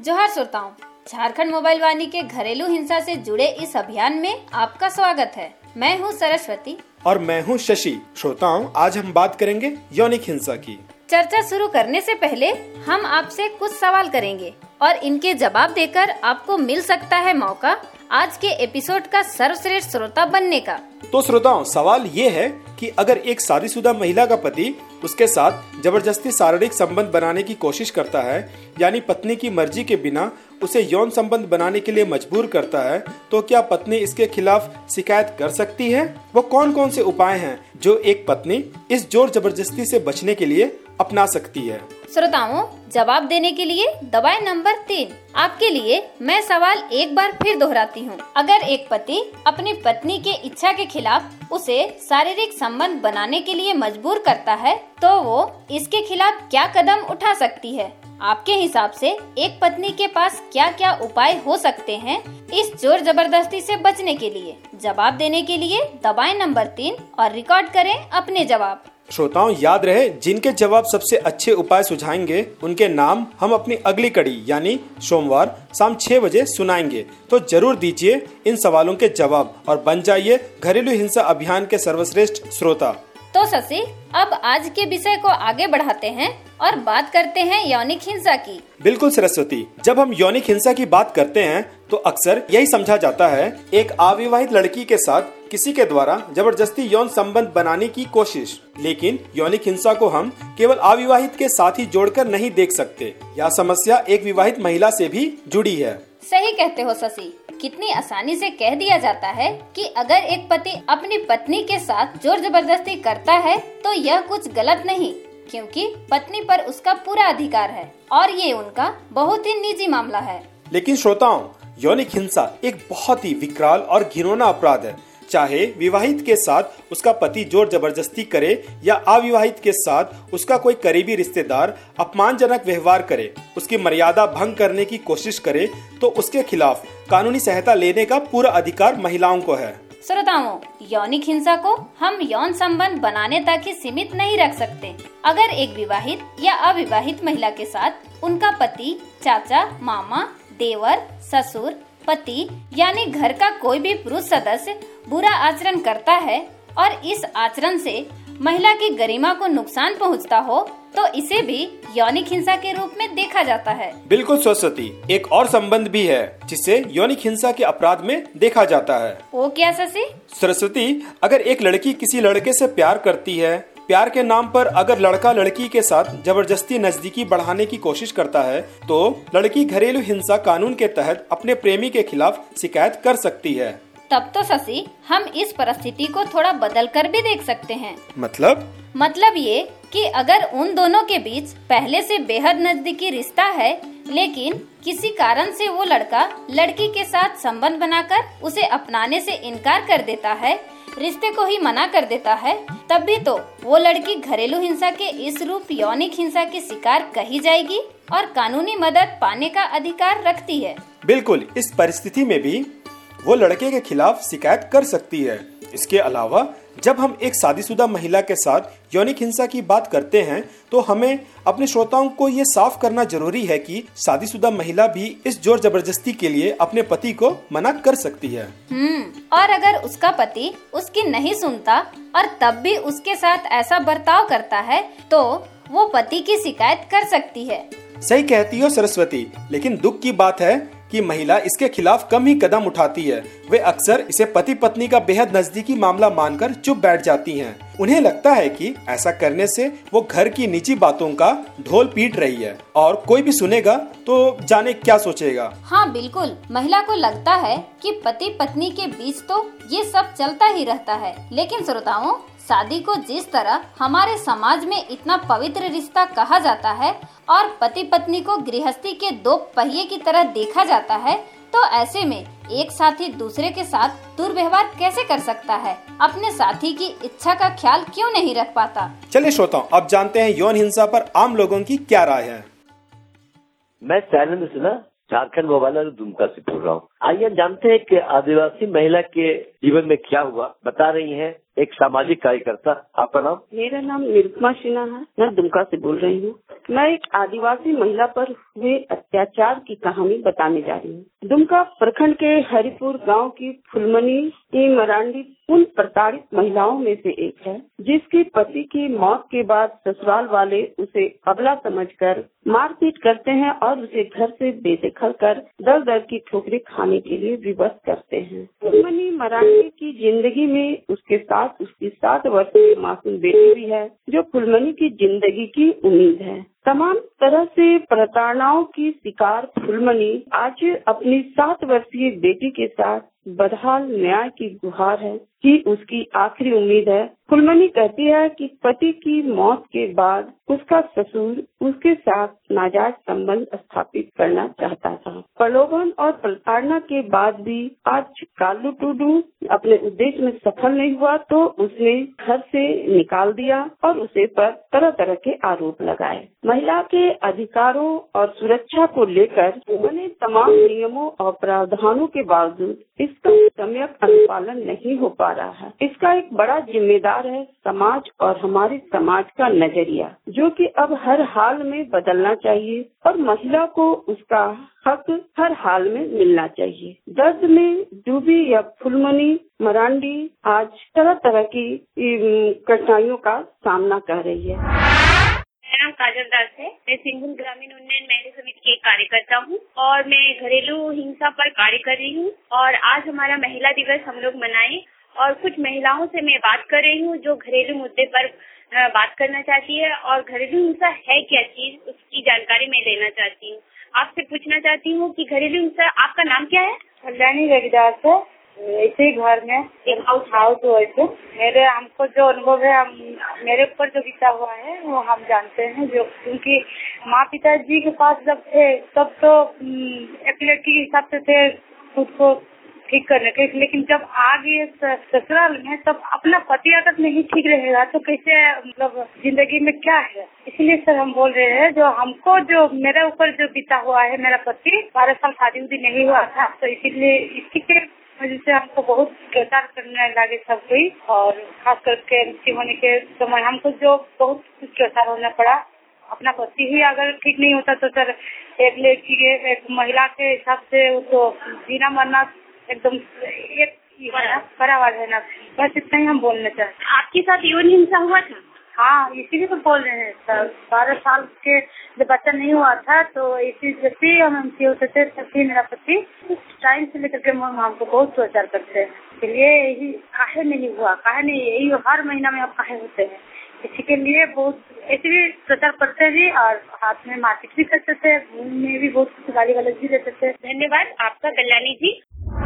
जोहार श्रोताओं, झारखंड मोबाइल वाणी के घरेलू हिंसा से जुड़े इस अभियान में आपका स्वागत है। मैं हूं सरस्वती और मैं हूं शशि। श्रोताओं, आज हम बात करेंगे यौनिक हिंसा की। चर्चा शुरू करने से पहले हम आपसे कुछ सवाल करेंगे और इनके जवाब देकर आपको मिल सकता है मौका आज के एपिसोड का सर्वश्रेष्ठ श्रोता बनने का। तो श्रोताओं, सवाल ये है कि अगर एक शादीशुदा महिला का पति उसके साथ जबरदस्ती शारीरिक संबंध बनाने की कोशिश करता है, यानी पत्नी की मर्जी के बिना उसे यौन संबंध बनाने के लिए मजबूर करता है, तो क्या पत्नी इसके खिलाफ शिकायत कर सकती है? वो कौन कौन से उपाय हैं जो एक पत्नी इस जोर जबरदस्ती से बचने के लिए अपना सकती है? श्रोताओं, जवाब देने के लिए दबाएं नंबर 3। आपके लिए मैं सवाल एक बार फिर दोहराती हूँ। अगर एक पति अपनी पत्नी के इच्छा के खिलाफ उसे शारीरिक संबंध बनाने के लिए मजबूर करता है, तो वो इसके खिलाफ क्या कदम उठा सकती है? आपके हिसाब से एक पत्नी के पास क्या क्या उपाय हो सकते हैं इस जोर जबरदस्ती से बचने के लिए? जवाब देने के लिए दबाएं नंबर 3 और रिकॉर्ड करें अपने जवाब। श्रोताओं, याद रहे, जिनके जवाब सबसे अच्छे उपाय सुझाएंगे उनके नाम हम अपनी अगली कड़ी यानी सोमवार शाम 6 बजे सुनाएंगे। तो जरूर दीजिए इन सवालों के जवाब और बन जाइए घरेलू हिंसा अभियान के सर्वश्रेष्ठ श्रोता। तो शशि, अब आज के विषय को आगे बढ़ाते हैं और बात करते हैं यौनिक हिंसा की। बिल्कुल सरस्वती, जब हम यौनिक हिंसा की बात करते हैं तो अक्सर यही समझा जाता है एक अविवाहित लड़की के साथ किसी के द्वारा जबरदस्ती यौन संबंध बनाने की कोशिश। लेकिन यौनिक हिंसा को हम केवल अविवाहित के साथ ही जोड़कर नहीं देख सकते। यह समस्या एक विवाहित महिला से भी जुड़ी है। सही कहते हो शशि, कितनी आसानी से कह दिया जाता है कि अगर एक पति अपनी पत्नी के साथ जोर जबरदस्ती करता है तो यह कुछ गलत नहीं, क्योंकि पत्नी पर उसका पूरा अधिकार है और ये उनका बहुत ही निजी मामला है। लेकिन श्रोताओं, यौनिक हिंसा एक बहुत ही विकराल और घिनौना अपराध है। चाहे विवाहित के साथ उसका पति जोर जबरदस्ती करे या अविवाहित के साथ उसका कोई करीबी रिश्तेदार अपमानजनक व्यवहार करे, उसकी मर्यादा भंग करने की कोशिश करे, तो उसके खिलाफ कानूनी सहायता लेने का पूरा अधिकार महिलाओं को है। श्रोताओं, यौनिक हिंसा को हम यौन संबंध बनाने तक ही सीमित नहीं रख सकते। अगर एक विवाहित या अविवाहित महिला के साथ उनका पति, चाचा, मामा, देवर, ससुर, पति यानी घर का कोई भी पुरुष सदस्य बुरा आचरण करता है और इस आचरण से महिला की गरिमा को नुकसान पहुंचता हो, तो इसे भी यौनिक हिंसा के रूप में देखा जाता है। बिल्कुल सरस्वती, एक और संबंध भी है जिसे यौनिक हिंसा के अपराध में देखा जाता है। वो क्या शशि? सरस्वती, अगर एक लड़की किसी लड़के से प्यार करती है, प्यार के नाम पर अगर लड़का लड़की के साथ जबरदस्ती नजदीकी बढ़ाने की कोशिश करता है, तो लड़की घरेलू हिंसा कानून के तहत अपने प्रेमी के खिलाफ शिकायत कर सकती है। तब तो शशि, हम इस परिस्थिति को थोड़ा बदल कर भी देख सकते हैं। मतलब ये कि अगर उन दोनों के बीच पहले से बेहद नजदीकी रिश्ता है, लेकिन किसी कारण से वो लड़का लड़की के साथ संबंध बनाकर उसे अपनाने से इनकार कर देता है, रिश्ते को ही मना कर देता है, तब भी तो वो लड़की घरेलू हिंसा के इस रूप यौनिक हिंसा की शिकार कही जाएगी और कानूनी मदद पाने का अधिकार रखती है। बिल्कुल, इस परिस्थिति में भी वो लड़के के खिलाफ शिकायत कर सकती है। इसके अलावा जब हम एक शादीशुदा महिला के साथ यौनिक हिंसा की बात करते हैं, तो हमें अपने श्रोताओं को ये साफ करना जरूरी है कि शादीशुदा महिला भी इस जोर जबरदस्ती के लिए अपने पति को मना कर सकती है। और अगर उसका पति उसकी नहीं सुनता और तब भी उसके साथ ऐसा बर्ताव करता है, तो वो पति की शिकायत कर सकती है। सही कहती हो सरस्वती, लेकिन दुख की बात है कि महिला इसके खिलाफ कम ही कदम उठाती है। वे अक्सर इसे पति पत्नी का बेहद नजदीकी मामला मानकर चुप बैठ जाती हैं। उन्हें लगता है कि ऐसा करने से वो घर की निजी बातों का ढोल पीट रही है और कोई भी सुनेगा तो जाने क्या सोचेगा। हाँ बिल्कुल, महिला को लगता है कि पति पत्नी के बीच तो ये सब चलता ही रहता है। लेकिन श्रोताओं, शादी को जिस तरह हमारे समाज में इतना पवित्र रिश्ता कहा जाता है और पति पत्नी को गृहस्थी के 2 पहिए की तरह देखा जाता है, तो ऐसे में एक साथी दूसरे के साथ दुर्व्यवहार कैसे कर सकता है? अपने साथी की इच्छा का ख्याल क्यों नहीं रख पाता? चलिए श्रोताओं, अब जानते हैं यौन हिंसा पर आम लोगों की क्या राय है। मैं सैनंद सिन्हा झारखंड मोबाइल दुमका से बोल रहा हूँ। आइए जानते हैं कि आदिवासी महिला के जीवन में क्या हुआ, बता रही हैं एक सामाजिक कार्यकर्ता। आपका नाम? मेरा नाम निरुपमा सिन्हा है, मैं दुमका से बोल रही हूँ। मैं एक आदिवासी महिला पर हुए अत्याचार की कहानी बताने जा रही हूँ। दुमका प्रखंड के हरिपुर गांव की फुलमनी मरांडी उन प्रताड़ित महिलाओं में से एक है जिसके पति की मौत के बाद ससुराल वाले उसे अबला समझकर मारपीट करते हैं और उसे घर से बेदखल कर दर दर की ठोकरें खाने के लिए विवश करते हैं। फुलमनी मरांडी की जिंदगी में उसके साथ उसकी 7 वर्षीय मासूम बेटी भी है जो फुलमनी की जिंदगी की उम्मीद है। तमाम तरह से प्रताड़नाओं की शिकार फुलमनी आज अपनी 7 वर्षीय बेटी के साथ बदहाल न्याय की गुहार है कि उसकी आखिरी उम्मीद है। फुलमनी कहती है कि पति की मौत के बाद उसका ससुर उसके साथ नाजायज संबंध स्थापित करना चाहता था। प्रलोभन और प्रताड़ना के बाद भी आज कालू टूडू अपने उद्देश्य में सफल नहीं हुआ तो उसने घर से निकाल दिया और उसे पर तरह तरह के आरोप लगाए। महिला के अधिकारों और सुरक्षा को लेकर उन्हें तमाम नियमों और प्रावधानों के बावजूद इसका सम्यक अनुपालन नहीं हो पा रहा है। इसका एक बड़ा जिम्मेदार है समाज और हमारे समाज का नजरिया, जो कि अब हर हाल में बदलना चाहिए और महिला को उसका हक हर हाल में मिलना चाहिए। दर्द में डूबी या फुलमनी मरांडी आज तरह तरह की कठिनाइयों का सामना कर रही है। मेरा नाम काजल दास है। मैं सिंघुम ग्रामीण उन्नयन महिला समिति की एक कार्यकर्ता हूँ और मैं घरेलू हिंसा पर कार्य कर रही हूँ। और आज हमारा महिला दिवस हम लोग मनाए और कुछ महिलाओं से मैं बात कर रही हूँ जो घरेलू मुद्दे पर बात करना चाहती है और घरेलू हिंसा है क्या चीज उसकी जानकारी मैं लेना चाहती हूँ। आपसे पूछना चाहती हूँ कि घरेलू हिंसा, आपका नाम क्या है? कल्याणी रविदास है। इसी घर में एक हाउस वाइफ है। मेरे हमको जो अनुभव है, मेरे ऊपर जो बीता हुआ है वो हम जानते हैं। जो क्योंकि माँ पिताजी के पास जब थे तब तो एक लड़की के हिसाब से थे खुद को ठीक करने के, लेकिन जब आ गए ससुराल में तब अपना पति अगर नहीं ठीक रहेगा तो कैसे मतलब जिंदगी में क्या है। इसलिए सर हम बोल रहे हैं जो हमको जो मेरे ऊपर जो बीता हुआ है, मेरा पति 12 साल शादी उदी नहीं हुआ था तो इसीलिए इसकी के वजह से हमको बहुत प्रचार करने लगे सब कोई और खास करके एमसी होने के समय हमको जो बहुत कुछ प्रचार होना पड़ा। अपना पति ही अगर ठीक नहीं होता तो सर एक लड़की एक महिला के हिसाब से तो जीना मरना एकदम एक बराबर है ना। बस इतना ही हम बोलना चाहते हैं। आपके साथ यौन हिंसा हुआ था? हाँ, इसीलिए तो बोल रहे हैं सर। 12 साल के जब बच्चा नहीं हुआ था तो इसी जब भी हम एमसी होते थे तब भी मेरा पति टाइम से लेकर के हमको बहुत प्रचार करते हैं। इसलिए यही काहे नहीं हुआ, काहे नहीं, यही हर महीना में आप काहे होते हैं, इसी के लिए बहुत ऐसे भी प्रचार करते थे और हाथ में मारपीट भी करते थे, मुंह में भी बहुत कुछ गाली गलौज भी देते थे। धन्यवाद आपका कल्याणी जी।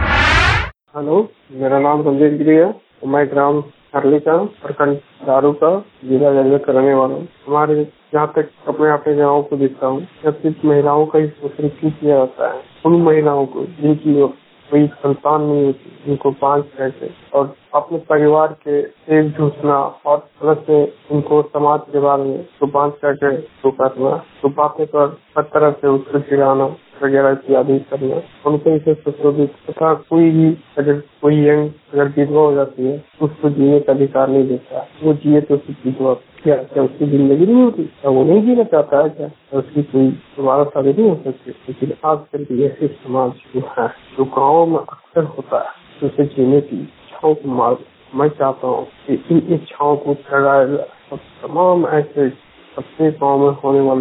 हेलो, मेरा नाम संजय गिरी है। मैं ग्राम हरलीका प्रखंड दारू का जिला जर्जर करने वाला हूँ। हमारे जहाँ तक अपने गाँव को देखता हूँ, जब सिर्फ महिलाओं का ही शोषण किया जाता है। उन महिलाओं को जिनकी कोई संतान नहीं होती, जिनको 5 पैसे और अपने परिवार के एक झूठना और प्लस से उनको समाज के बारे में तो 5 पैसे तो करना, तो बातें पर हर तरह से उसको गिराना वगैरह इत्यादि करना, उनको इसे सुशोभित तथा कोई भी अगर कोई यंग अगर विधवा हो जाती है उसको जीने का अधिकार नहीं देता। वो जिए तो उसकी विधवा क्या उसकी जिंदगी नहीं होती? क्या वो नहीं जीना चाहता है? क्या उसकी कोई दोबारा शादी नहीं हो सकती? लेकिन आजकल की ऐसे समाज जो है जो गाँव में अक्सर होता है उसे जीने की इच्छाओं को मार। मैं चाहता हूँ कि इन इच्छाओं को ठहराया जाए। तमाम ऐसे अपने गाँव में होने वाले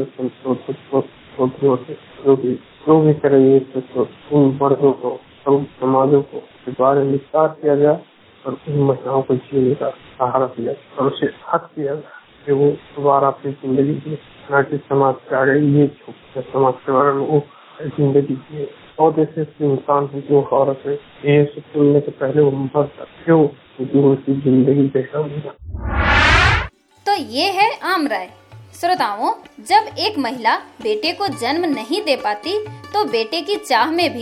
जो भी करेंगे उन मर्दों को और समाजों को बारे में विस्तार किया जाए और उन महिलाओं को जीने का सहारा दिया और उसे हक दिया जाए कि वो दोबारा अपनी जिंदगी में ना कि समाज के आगे ये समाज के बारे में वो जिंदगी जिए। और ऐसे इंसान है जो औरत है ये सब सुनने से पहले वो मर सकते हो क्योंकि वो उसकी जिंदगी कैसा होगा। तो ये है आम राय। श्रोताओं, जब एक महिला बेटे को जन्म नहीं दे पाती तो बेटे की चाह में भी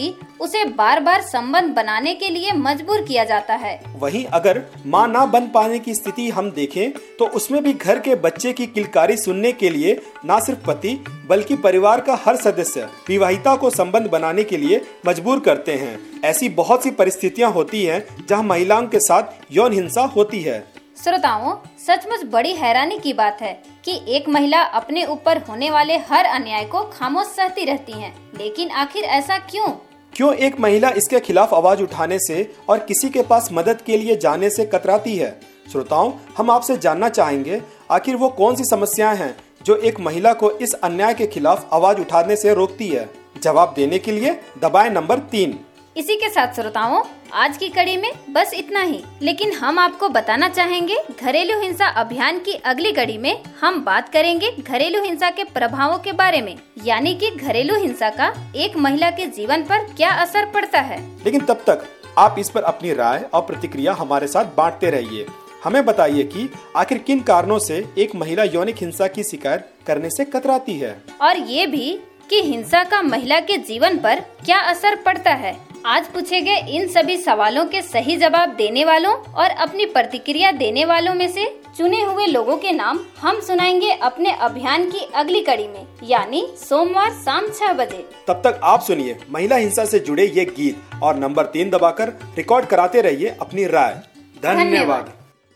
उसे बार बार संबंध बनाने के लिए मजबूर किया जाता है। वहीं अगर मां ना बन पाने की स्थिति हम देखें तो उसमें भी घर के बच्चे की किलकारी सुनने के लिए न सिर्फ पति बल्कि परिवार का हर सदस्य विवाहिता को संबंध बनाने के लिए मजबूर करते हैं। ऐसी बहुत सी परिस्थितियां होती हैं जहां महिलाओं के साथ यौन हिंसा होती है। श्रोताओं, सचमुच बड़ी हैरानी की बात है कि एक महिला अपने ऊपर होने वाले हर अन्याय को खामोश सहती रहती है। लेकिन आखिर ऐसा क्यों एक महिला इसके खिलाफ आवाज उठाने से और किसी के पास मदद के लिए जाने से कतराती है? श्रोताओं, हम आपसे जानना चाहेंगे आखिर वो कौन सी समस्याएं हैं जो एक महिला को इस अन्याय के खिलाफ आवाज उठाने से रोकती है? जवाब देने के लिए दबाएं नंबर 3। इसी के साथ श्रोताओं, आज की कड़ी में बस इतना ही। लेकिन हम आपको बताना चाहेंगे घरेलू हिंसा अभियान की अगली कड़ी में हम बात करेंगे घरेलू हिंसा के प्रभावों के बारे में, यानी कि घरेलू हिंसा का एक महिला के जीवन पर क्या असर पड़ता है। लेकिन तब तक आप इस पर अपनी राय और प्रतिक्रिया हमारे साथ बांटते रहिए। हमें बताइए कि आखिर किन कारणों से एक महिला यौनिक हिंसा की शिकायत करने से कतराती है, और ये भी कि हिंसा का महिला के जीवन पर क्या असर पड़ता है। आज पूछे गए इन सभी सवालों के सही जवाब देने वालों और अपनी प्रतिक्रिया देने वालों में से चुने हुए लोगों के नाम हम सुनाएंगे अपने अभियान की अगली कड़ी में, यानी सोमवार शाम 6 बजे। तब तक आप सुनिए महिला हिंसा से जुड़े ये गीत और नंबर 3 दबाकर रिकॉर्ड कराते रहिए अपनी राय। धन्यवाद।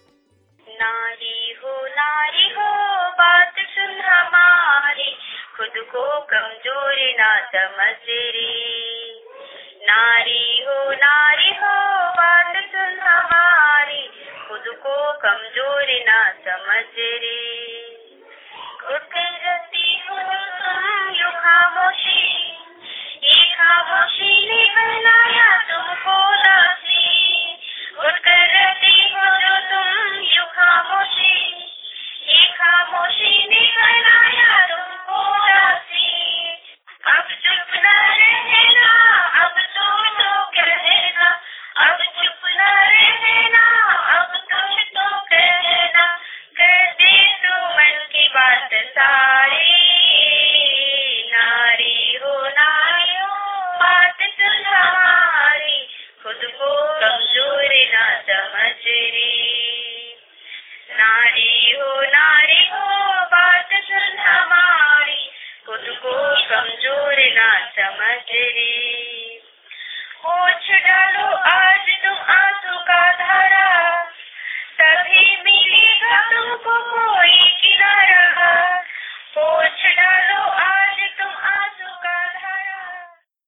नारी हो बात सुन हमारी, खुद को कमजोर ना समझ रे। नारी हो बात सुन हमारी, खुद को कमजोर ना समझ रे। उठती हो तुम यू खामोशी, ये खामोशी ने बनाया तुमको दासी। उठकर रहती हो जो तुम यू खामोशी, ये खामोशी ने बनाया तुमको दासी। अब चुप न रहना, अब तुम तो कहना, अब चुप न रहना, अब तुम तो कहना, कह दे तू मन की बात सारी। नारी हो बात सुन हमारी, खुद को कमजोर ना समझ रे। नारी हो बात सुन हमारी, खुद को कमजोर ना समझ रे। पोंछ डालो आज तुम आंसू का धारा, तभी मिलेगा तुमको कोई किनारा। पोंछ डालो